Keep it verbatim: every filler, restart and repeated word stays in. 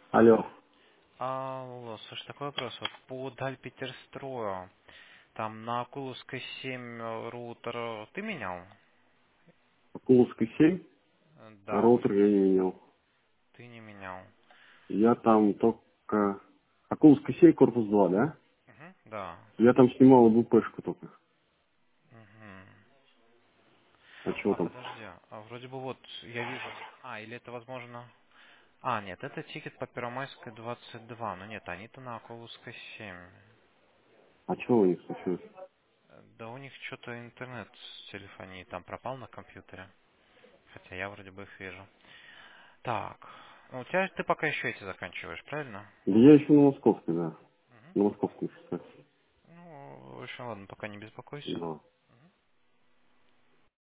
Алло, Алло, слушай, такой вопрос. Вот по Дальпетерстрою, там на Акуловской семь э, роутер э, ты менял? Куловский семь, Э, а Да, роутер я не менял. ты не менял. Я там только... Акуловский семь, корпус два, да? Мгм, да. Я там снимал ВПшку только. Мгм. А чего А там? подожди, а вроде бы вот я вижу... А, или это возможно... А, нет, это тикет по Первомайской двадцать два. Ну нет, они-то на Акуловской семь. А чего у них случилось? Э, Да у них что-то интернет с телефонии там пропал на компьютере. Хотя я вроде бы их вижу. Так, ну, у тебя ты пока еще эти заканчиваешь, правильно? Да я еще на московской, да. Мгм. На московском, кстати. Ну, в общем, ладно, пока не беспокойся. Да.